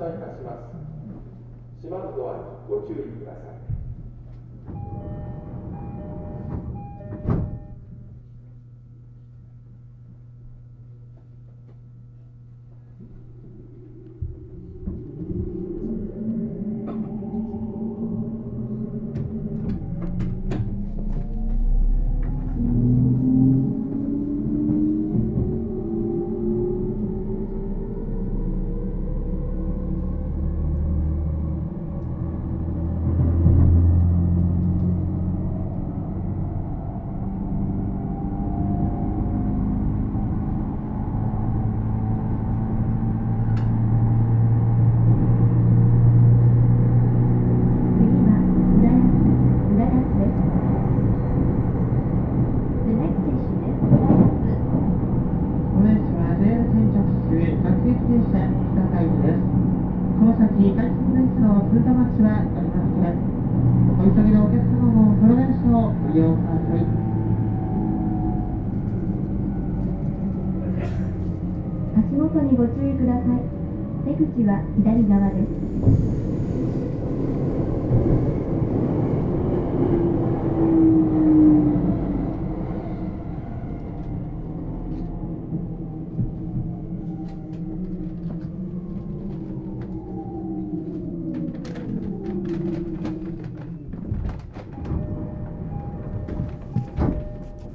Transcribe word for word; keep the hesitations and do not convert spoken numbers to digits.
車いたします。閉まるドアにご注意ください。 足元にご注意ください。出口は左側です。